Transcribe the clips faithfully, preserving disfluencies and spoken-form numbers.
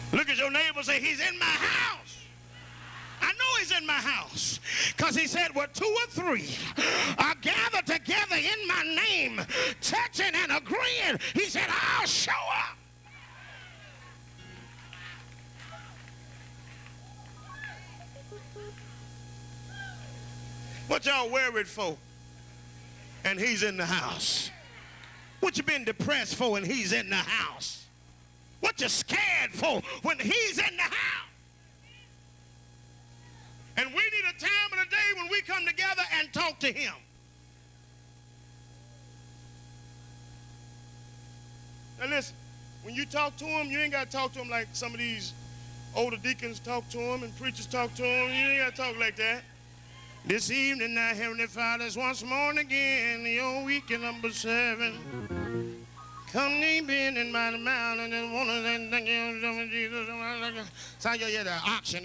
Look at your neighbor and say, he's in my house. I know he's in my house because he said, well, two or three are gathered together in my name, touching and agreeing. He said, I'll show up. What y'all worried for? And he's in the house. What you been depressed for and he's in the house? What you scared for when he's in the house? And we need a time of the day when we come together and talk to him. Now listen, when you talk to him, you ain't got to talk to him like some of these older deacons talk to him and preachers talk to him. You ain't got to talk like that. This evening, now, Heavenly Father, is once more and again, your week in number seven. Come deep in and by the mountain and one of them, thank you, Jesus. So you hear the auction.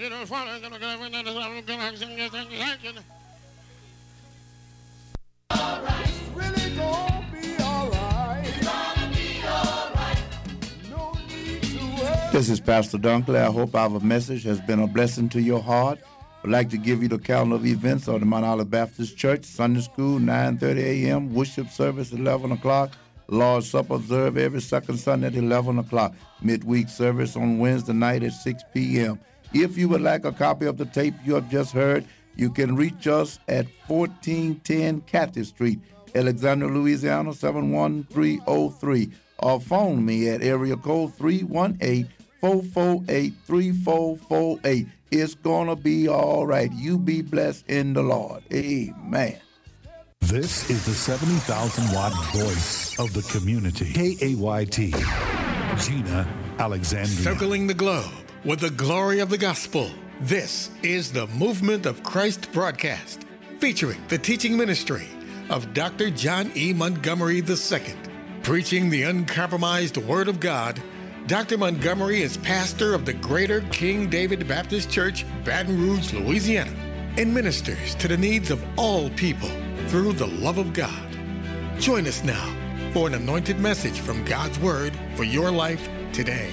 All right. It's really gonna be all right. It's gonna be all right. No need to worry. This is Pastor Dunkley. I hope our message has been a blessing to your heart. I'd like to give you the calendar of events of the Mount Olive Baptist Church. Sunday school, nine thirty a.m. Worship service, eleven o'clock. Lord's Supper observed every second Sunday at eleven o'clock. Midweek service on Wednesday night at six p.m. If you would like a copy of the tape you have just heard, you can reach us at fourteen ten Cathy Street, Alexandria, Louisiana, seven one three oh three. Or phone me at area code three one eight, four four eight, three four four eight. It's going to be all right. You be blessed in the Lord. Amen. This is the seventy thousand watt voice of the community. K A Y T, Gina Alexandria. Circling the globe with the glory of the gospel. This is the Movement of Christ broadcast, featuring the teaching ministry of Doctor John E. Montgomery the Second. Preaching the uncompromised Word of God, Doctor Montgomery is pastor of the Greater King David Baptist Church, Baton Rouge, Louisiana, and ministers to the needs of all people through the love of God. Join us now for an anointed message from God's Word for your life today.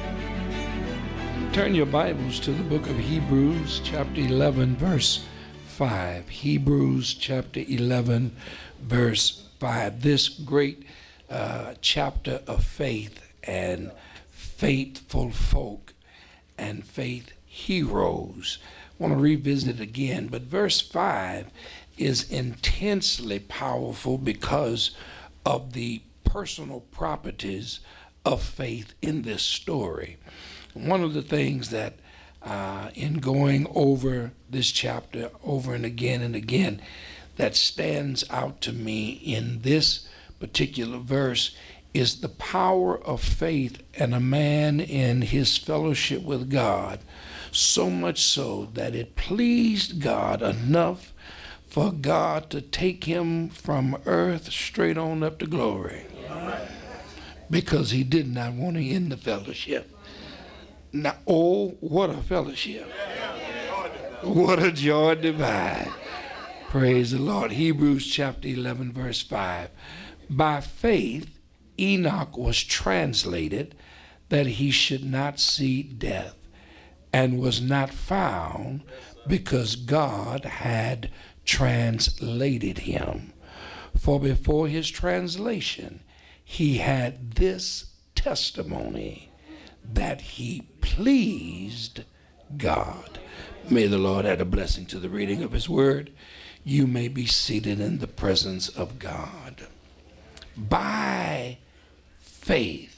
Turn your Bibles to the book of Hebrews, chapter eleven, verse five. Hebrews, chapter eleven, verse five. This great uh, chapter of faith and faithful folk and faith heroes. I want to revisit it again, but verse five is intensely powerful because of the personal properties of faith in this story. One of the things that uh, in going over this chapter over and again and again that stands out to me in this particular verse is the power of faith in a man in his fellowship with God, so much so that it pleased God enough for God to take him from earth straight on up to glory, because he did not want to end the fellowship. Now, oh, what a fellowship. What a joy divine. Praise the Lord. Hebrews chapter eleven, verse five. By faith, Enoch was translated that he should not see death, and was not found because God had translated him. For before his translation, he had this testimony, that he pleased God. May the Lord add a blessing to the reading of his word. You may be seated in the presence of God. By faith,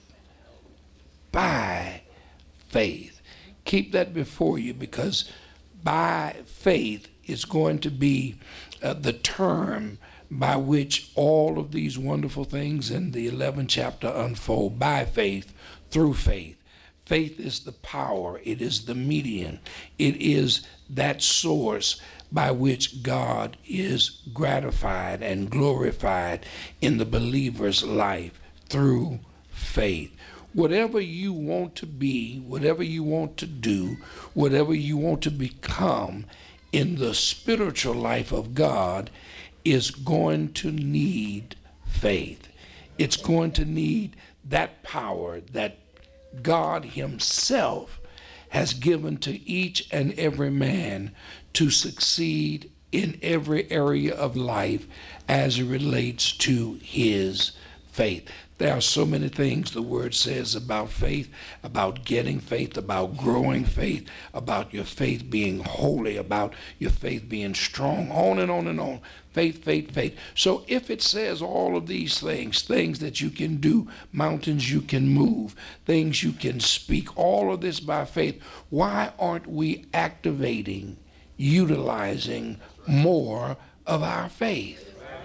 by faith. Keep that before you, because by faith is going to be uh, the term by which all of these wonderful things in the eleventh chapter unfold. By faith, through faith. Faith is the power. It is the medium. It is that source by which God is gratified and glorified in the believer's life through faith. Whatever you want to be, whatever you want to do, whatever you want to become in the spiritual life of God is going to need faith. It's going to need that power, that God himself has given to each and every man to succeed in every area of life as it relates to his faith. There are so many things the word says about faith, about getting faith, about growing faith, about your faith being holy, about your faith being strong, on and on and on. Faith, faith, faith. So if it says all of these things, things that you can do, mountains you can move, things you can speak, all of this by faith, why aren't we activating, utilizing more of our faith?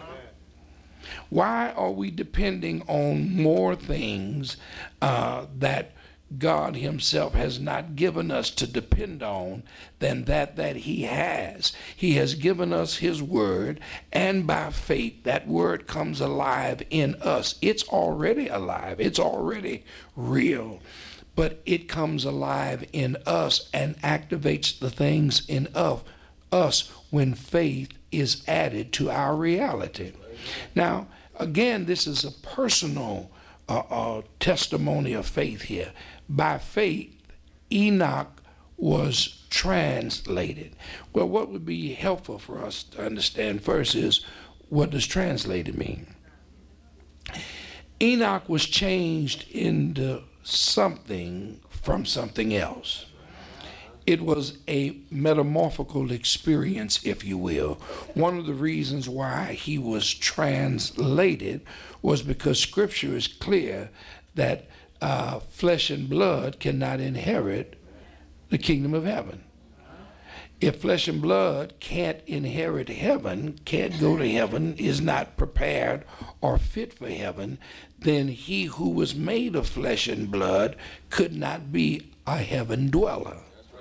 Why are we depending on more things uh, that God himself has not given us to depend on than that that he has? He has given us his word, and by faith that word comes alive in us. It's already alive. It's already real. But it comes alive in us and activates the things in of us when faith is added to our reality. Now, again, this is a personal uh, uh, testimony of faith here. By faith, Enoch was translated. Well, what would be helpful for us to understand first is, what does translated mean? Enoch was changed into something from something else. It was a metamorphical experience, if you will. One of the reasons why he was translated was because Scripture is clear that uh, flesh and blood cannot inherit the kingdom of heaven. If flesh and blood can't inherit heaven, can't go to heaven, is not prepared or fit for heaven, then he who was made of flesh and blood could not be a heaven dweller.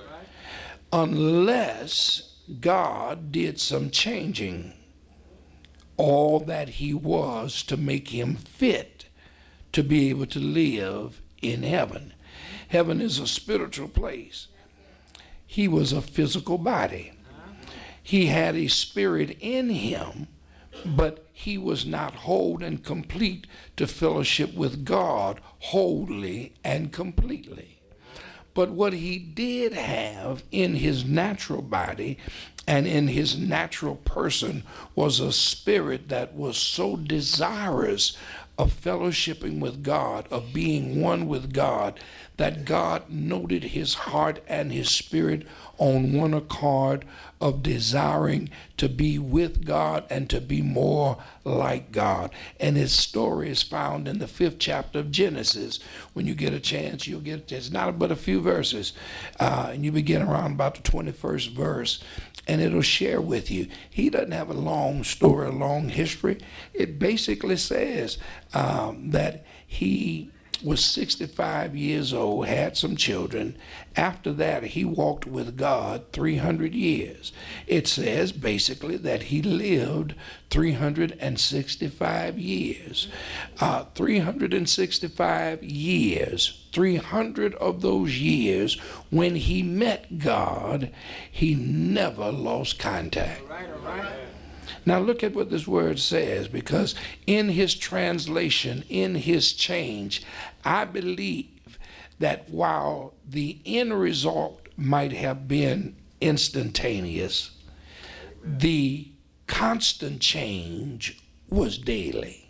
Unless God did some changing, all that he was to make him fit to be able to live in heaven. Heaven is a spiritual place. He was a physical body. He had a spirit in him, but he was not whole and complete to fellowship with God wholly and completely. But what he did have in his natural body and in his natural person was a spirit that was so desirous of fellowshipping with God, of being one with God, that God noted his heart and his spirit on one accord of desiring to be with God and to be more like God. And his story is found in the fifth chapter of Genesis. When you get a chance, you'll get, it's not but a few verses, uh, and you begin around about the twenty-first verse, and it'll share with you. He doesn't have a long story, a long history. It basically says um, that he was sixty-five years old, had some children. After that, he walked with God three hundred years. It says basically that he lived three hundred sixty-five years. Uh, three hundred sixty-five years, three hundred of those years, when he met God, he never lost contact. All right, all right. Now look at what this word says, because in his translation, in his change, I believe that while the end result might have been instantaneous, the constant change was daily.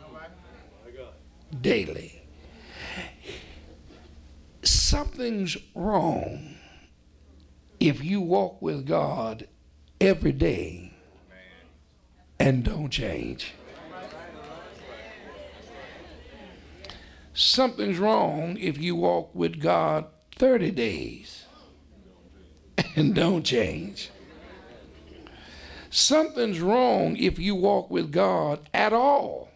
Daily. Something's wrong if you walk with God every day and don't change. Something's wrong if you walk with God thirty days and don't change. Something's wrong if you walk with God at all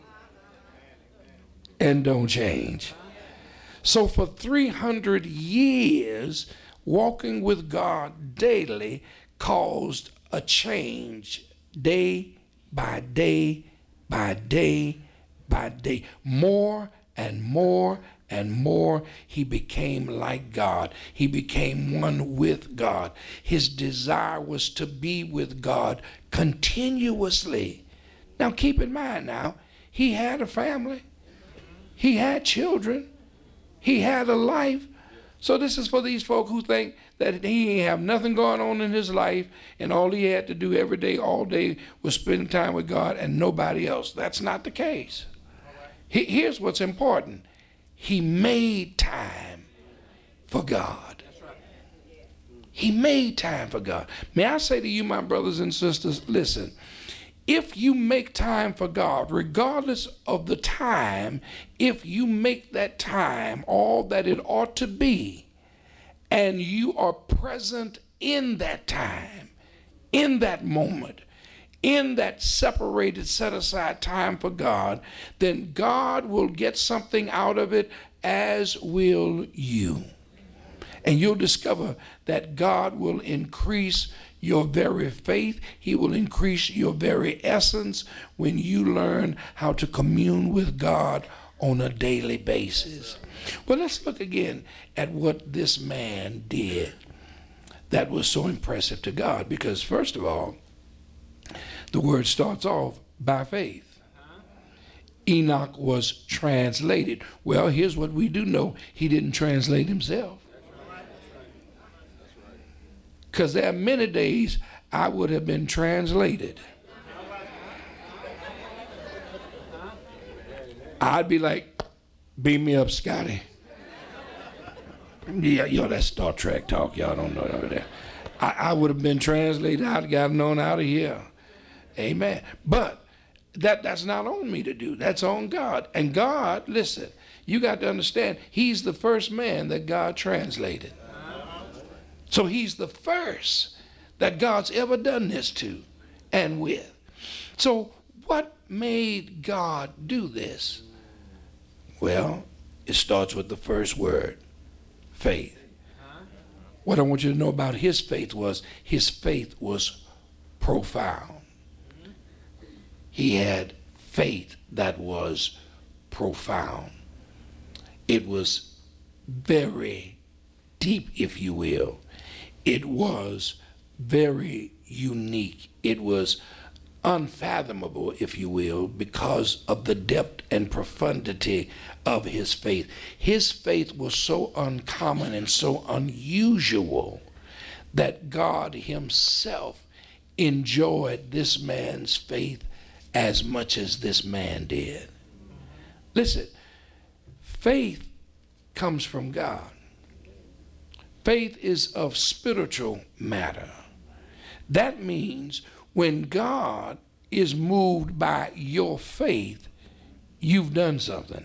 and don't change. So for three hundred years, walking with God daily caused a change day by day by day by day. More and more and more, he became like God. He became one with God. His desire was to be with God continuously. Now keep in mind now, he had a family. He had children. He had a life. So this is for these folk who think that he ain't have nothing going on in his life and all he had to do every day, all day, was spend time with God and nobody else. That's not the case. He, here's what's important. He made time for God. He made time for God. May I say to you, my brothers and sisters, listen, if you make time for God, regardless of the time, if you make that time all that it ought to be, and you are present in that time, in that moment, in that separated, set aside time for God, then God will get something out of it, as will you. And you'll discover that God will increase your very faith. He will increase your very essence when you learn how to commune with God on a daily basis. Well, let's look again at what this man did that was so impressive to God, because first of all, the word starts off by faith. Enoch was translated. Well, here's what we do know. He didn't translate himself. Because there are many days I would have been translated. I'd be like, beam me up, Scotty. Yeah, yo, that's Star Trek talk. Y'all don't know over there. I, I would have been translated. I'd gotten on out of here. Amen. But that, that's not on me to do. That's on God. And God, listen, you got to understand, he's the first man that God translated. So he's the first that God's ever done this to and with. So what made God do this? Well, it starts with the first word, faith. What I want you to know about his faith was his faith was profound. He had faith that was profound. It was very deep, if you will. It was very unique. It was unfathomable, if you will, because of the depth and profundity of his faith. His faith was so uncommon and so unusual that God himself enjoyed this man's faith as much as this man did. Listen, faith comes from God. Faith is of spiritual matter. That means when God is moved by your faith, you've done something.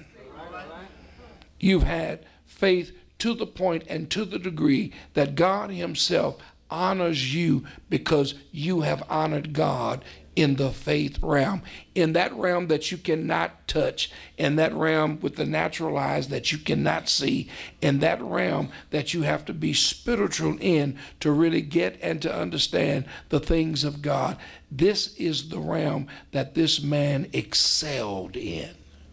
You've had faith to the point and to the degree that God himself honors you because you have honored God in the faith realm, in that realm that you cannot touch, in that realm with the natural eyes that you cannot see, in that realm that you have to be spiritual in to really get and to understand the things of God. This is the realm that this man excelled in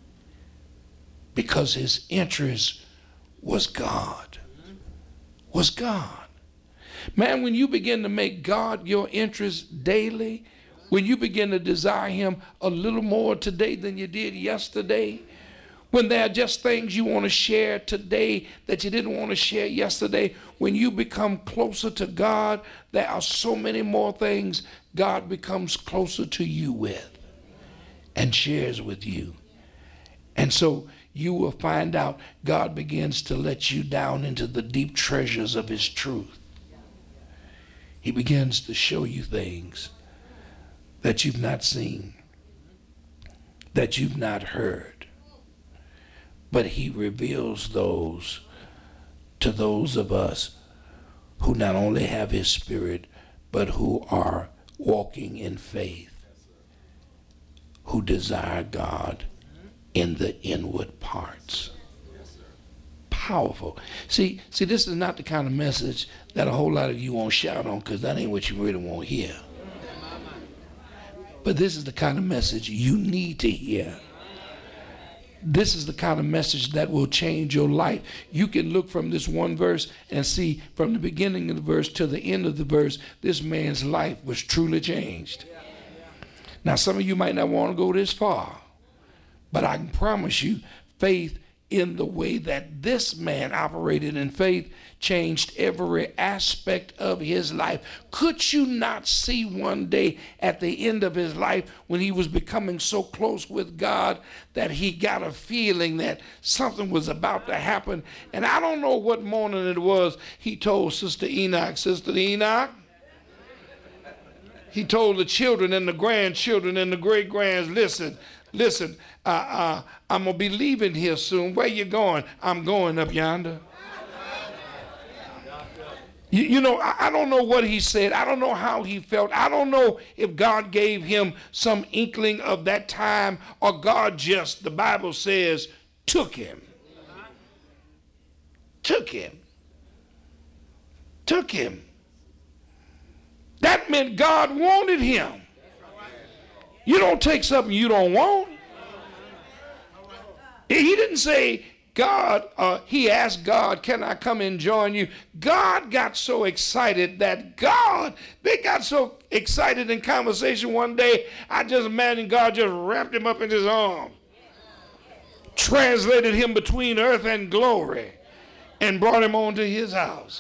because his interest was God, was God. Man, when you begin to make God your interest daily, when you begin to desire him a little more today than you did yesterday, when there are just things you want to share today that you didn't want to share yesterday, when you become closer to God, there are so many more things God becomes closer to you with and shares with you. And so you will find out God begins to let you down into the deep treasures of his truth. He begins to show you things that you've not seen, that you've not heard, but he reveals those to those of us who not only have his spirit, but who are walking in faith, who desire God in the inward parts. Powerful. See, see, this is not the kind of message that a whole lot of you won't shout on, because that ain't what you really want to hear. But this is the kind of message you need to hear. This is the kind of message that will change your life. You can look from this one verse and see from the beginning of the verse to the end of the verse, this man's life was truly changed. Now, some of you might not want to go this far, but I can promise you, faith in the way that this man operated in faith changed every aspect of his life. Could you not see one day at the end of his life when he was becoming so close with God that he got a feeling that something was about to happen? And I don't know what morning it was, he told Sister Enoch, Sister Enoch, he told the children and the grandchildren and the great-grands, listen, listen, uh, uh, I'm going to be leaving here soon. Where you going? I'm going up yonder. You, you know, I, I don't know what he said. I don't know how he felt. I don't know if God gave him some inkling of that time or God just, the Bible says, took him. Took him. Took him. That meant God wanted him. You don't take something you don't want. He didn't say, God, uh, he asked God, can I come and join you? God got so excited that God, they got so excited in conversation one day, I just imagine God just wrapped him up in his arm, translated him between earth and glory, and brought him on to his house.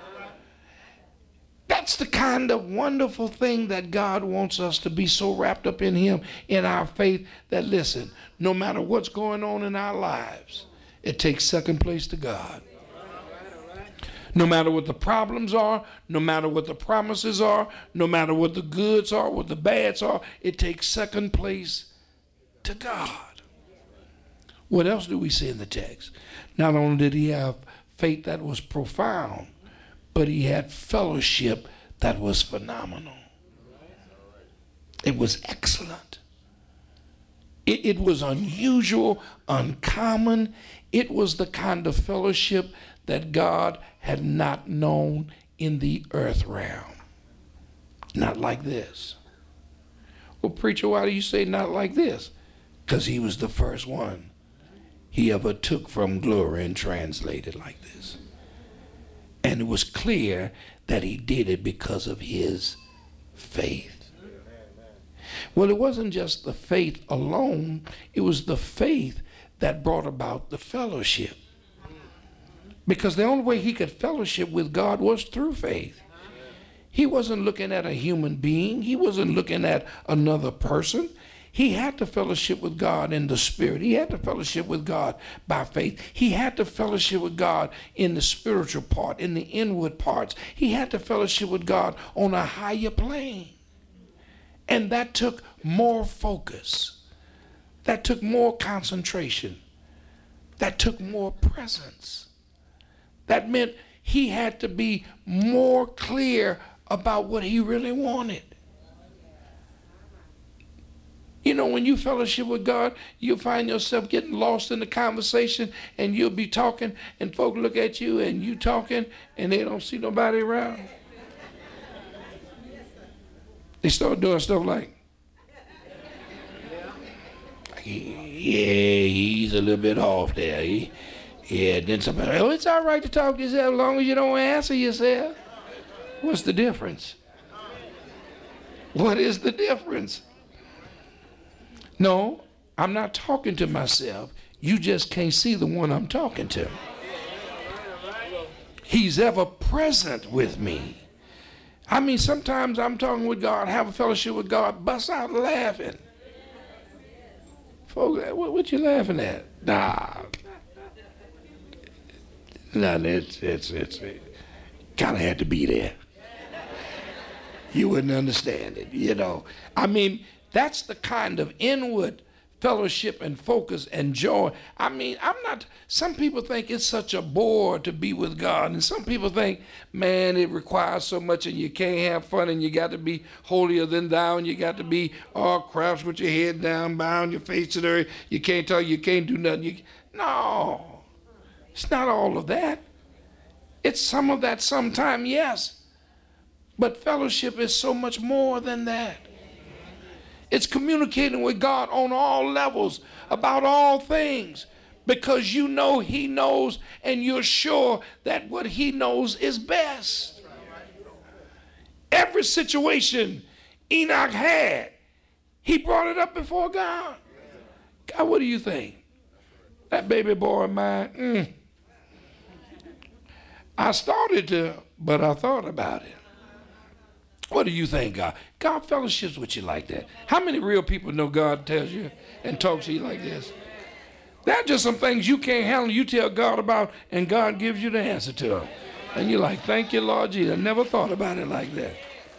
That's the kind of wonderful thing that God wants us to be so wrapped up in him, in our faith, that listen, no matter what's going on in our lives, it takes second place to God. No matter what the problems are, no matter what the promises are, no matter what the goods are, what the bads are, it takes second place to God. What else do we see in the text? Not only did he have faith that was profound, but he had fellowship that was phenomenal. It was excellent. It, it was unusual, uncommon. It was the kind of fellowship that God had not known in the earth realm. Not like this. Well, preacher, why do you say not like this? Because he was the first one he ever took from glory and translated like this. And it was clear that he did it because of his faith. Well, it wasn't just the faith alone. It was the faith that brought about the fellowship. Because the only way he could fellowship with God was through faith. He wasn't looking at a human being. He wasn't looking at another person. He had to fellowship with God in the spirit. He had to fellowship with God by faith. He had to fellowship with God in the spiritual part, in the inward parts. He had to fellowship with God on a higher plane. And that took more focus. That took more concentration. That took more presence. That meant he had to be more clear about what he really wanted. You know, when you fellowship with God, you'll find yourself getting lost in the conversation, and you'll be talking, and folk look at you, and you talking, and they don't see nobody around. They start doing stuff like, yeah, he's a little bit off there. He, yeah, then somebody, oh, it's all right to talk to yourself as long as you don't answer yourself. What's the difference? What is the difference? No, I'm not talking to myself. You just can't see the one I'm talking to. He's ever present with me. I mean, sometimes I'm talking with God, have a fellowship with God, bust out laughing. Folks, what, what you laughing at? Nah. Nah, it's, it's, it's, it kind of had to be there. You wouldn't understand it, you know. I mean, that's the kind of inward fellowship and focus and joy. I mean, I'm not, some people think it's such a bore to be with God. And some people think, man, it requires so much and you can't have fun and you got to be holier than thou and you got to be all crouched with your head down, bound your face to the earth. You can't talk, you can't do nothing. You, no, it's not all of that. It's some of that sometime, yes. But fellowship is so much more than that. It's communicating with God on all levels about all things because you know he knows and you're sure that what he knows is best. Every situation Enoch had, he brought it up before God. God, what do you think? That baby boy of mine, mm, I started to, but I thought about it. What do you think, God? God fellowships with you like that. How many real people know God tells you and talks to you like this? There are just some things you can't handle, you tell God about, and God gives you the answer to them. And you're like, thank you, Lord Jesus. I never thought about it like that.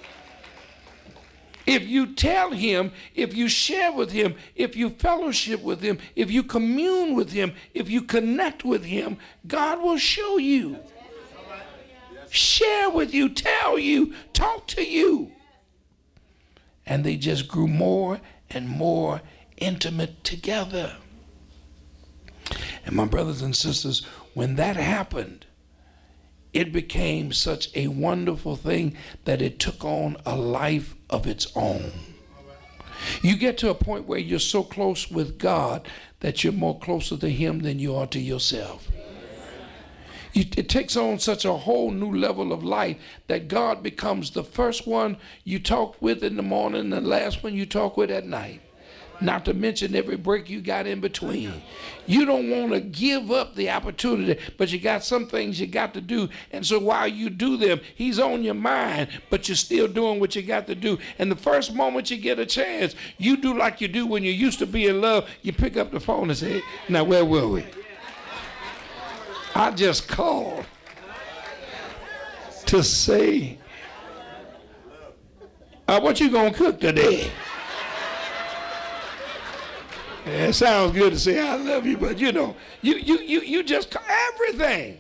If you tell him, if you share with him, if you fellowship with him, if you commune with him, if you connect with him, God will show you, share with you, tell you, talk to you. And they just grew more and more intimate together. And my brothers and sisters, when that happened, it became such a wonderful thing that it took on a life of its own. You get to a point where you're so close with God that you're more closer to him than you are to yourself. You, it takes on such a whole new level of life that God becomes the first one you talk with in the morning and the last one you talk with at night. Not to mention every break you got in between. You don't want to give up the opportunity, but you got some things you got to do. And so while you do them, he's on your mind, but you're still doing what you got to do. And the first moment you get a chance, you do like you do when you used to be in love. You pick up the phone and say, now where were we? I just called to say, uh, what you gonna cook today? Yeah, it sounds good to say I love you, but you know, you you you you just everything.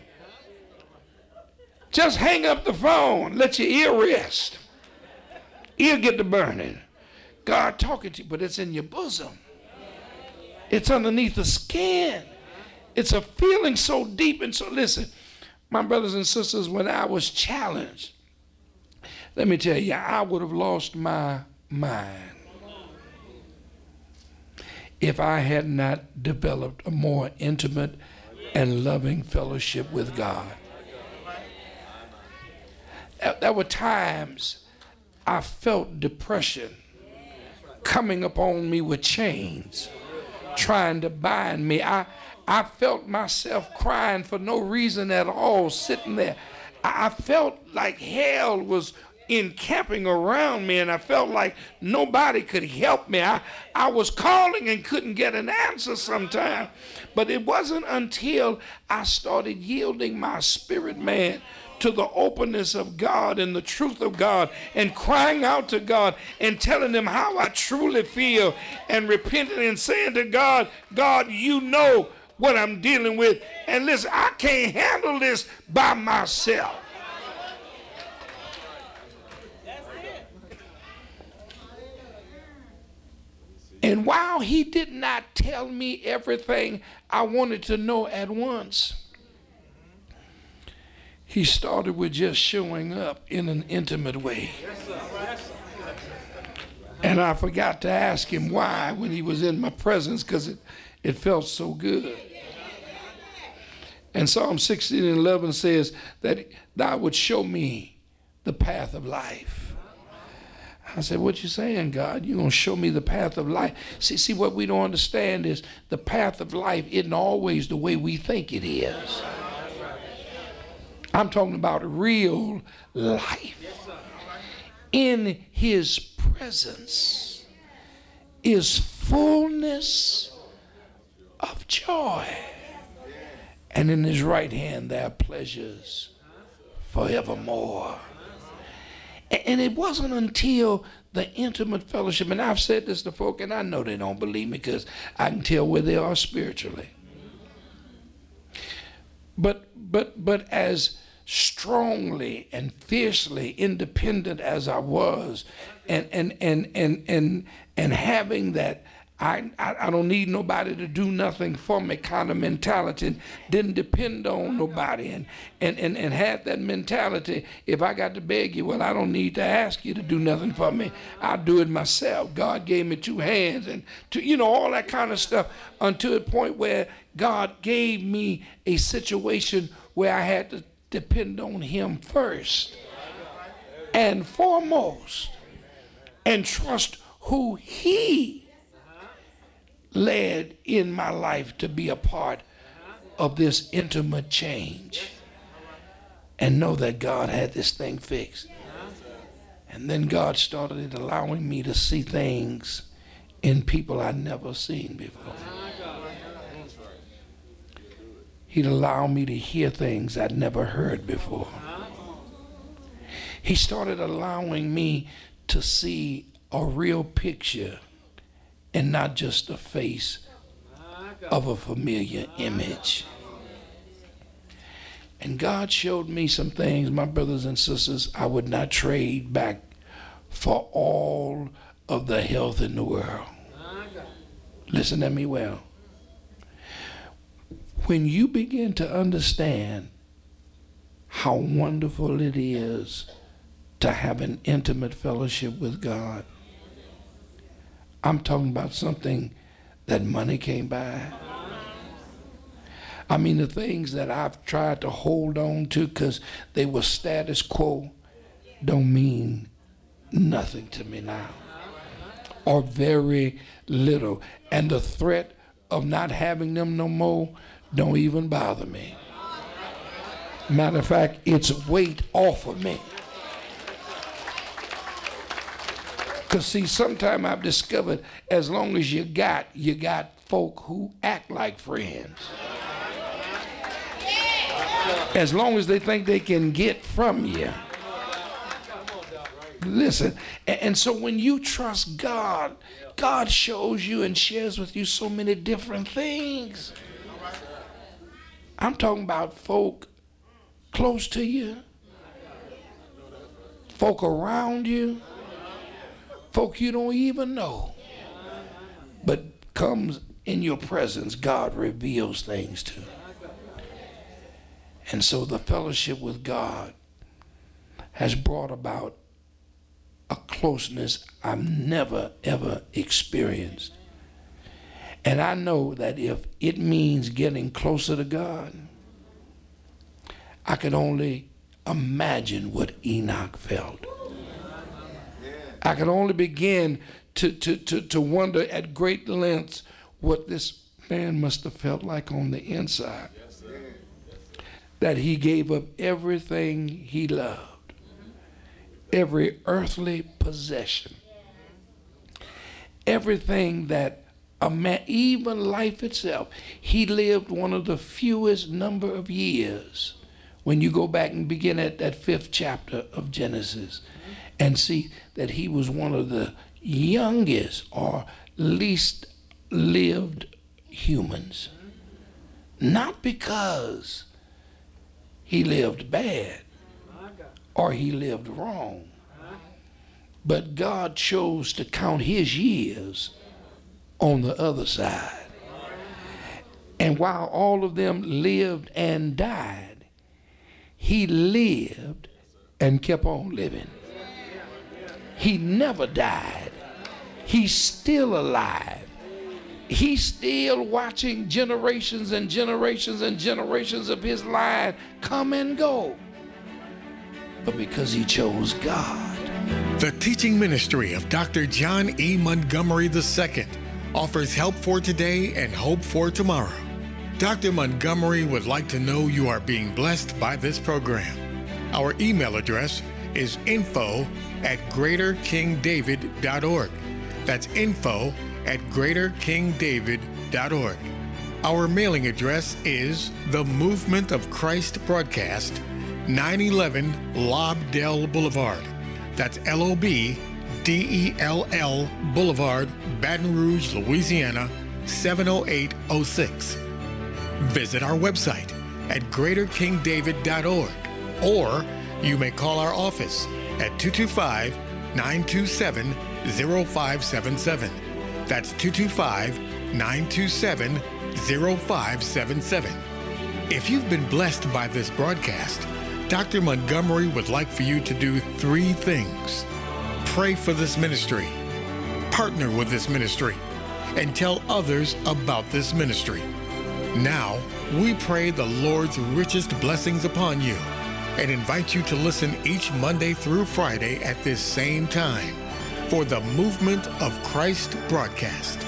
Just hang up the phone, let your ear rest. Ear get to burning. God talking to you, but it's in your bosom. It's underneath the skin. It's a feeling so deep. And so listen, my brothers and sisters, when I was challenged, let me tell you, I would have lost my mind if I had not developed a more intimate and loving fellowship with God. There were times I felt depression coming upon me with chains, trying to bind me. I, I felt myself crying for no reason at all, sitting there. I, I felt like hell was encamping around me, and I felt like nobody could help me. I, I was calling and couldn't get an answer sometimes. But it wasn't until I started yielding my spirit, man, to the openness of God and the truth of God, and crying out to God and telling him how I truly feel, and repenting and saying to God, God, you know what I'm dealing with. And listen, I can't handle this by myself. And while he did not tell me everything I wanted to know at once, he started with just showing up in an intimate way. And I forgot to ask him why when he was in my presence, because it, it felt so good. And Psalm sixteen and eleven says that thou would show me the path of life. I said, what you saying, God? You're going to show me the path of life. See, see, what we don't understand is the path of life isn't always the way we think it is. I'm talking about real life. In his presence is fullness of joy. And in his right hand there are pleasures forevermore. And it wasn't until the intimate fellowship, and I've said this to folk, and I know they don't believe me because I can tell where they are spiritually. But but but as strongly and fiercely independent as I was, and and and and and and having that I, I I don't need nobody to do nothing for me kind of mentality, didn't depend on nobody, and, and, and, and had that mentality, if I got to beg you, well, I don't need to ask you to do nothing for me. I'll do it myself. God gave me two hands and, two, you know, all that kind of stuff, until the point where God gave me a situation where I had to depend on him first and foremost, and trust who he led in my life to be a part of this intimate change and know that God had this thing fixed. And then God started allowing me to see things in people I'd never seen before. He'd allow me to hear things I'd never heard before. He started allowing me to see a real picture and not just the face of a familiar image. And God showed me some things, my brothers and sisters, I would not trade back for all of the health in the world. Listen to me well. When you begin to understand how wonderful it is to have an intimate fellowship with God, I'm talking about something that money can't buy. I mean, the things that I've tried to hold on to because they were status quo don't mean nothing to me now, or very little. And the threat of not having them no more don't even bother me. Matter of fact, it's weight off of me. Because see, sometimes I've discovered as long as you got, you got folk who act like friends. As long as they think they can get from you. Listen, and, and so when you trust God, God shows you and shares with you so many different things. I'm talking about folk close to you, folk around you, folk you don't even know, but comes in your presence, God reveals things to. And so the fellowship with God has brought about a closeness I've never, ever experienced. And I know that if it means getting closer to God, I can only imagine what Enoch felt. I can only begin to, to, to, to wonder at great lengths what this man must have felt like on the inside. That he gave up everything he loved, every earthly possession, everything that a man, even life itself. He lived one of the fewest number of years when you go back and begin at that fifth chapter of Genesis and see that he was one of the youngest or least lived humans. Not because he lived bad or he lived wrong, but God chose to count his years on the other side. And while all of them lived and died, he lived and kept on living. He never died. He's still alive. He's still watching generations and generations and generations of his line come and go. But because he chose God. The teaching ministry of Doctor John E. Montgomery the Second offers help for today and hope for tomorrow. Doctor Montgomery would like to know you are being blessed by this program. Our email address is info at greater king david dot org. That's info at greater king david dot org. Our mailing address is The Movement of Christ Broadcast, nine eleven Lobdell Boulevard. That's L O B D E L L Boulevard, Baton Rouge, Louisiana, seven oh eight oh six. Visit our website at greater king david dot org, or you may call our office at two two five, nine two seven, zero five seven seven. That's two two five, nine two seven, zero five seven seven. If you've been blessed by this broadcast, Doctor Montgomery would like for you to do three things. Pray for this ministry, partner with this ministry, and tell others about this ministry. Now, we pray the Lord's richest blessings upon you and invite you to listen each Monday through Friday at this same time for the Movement of Christ broadcast.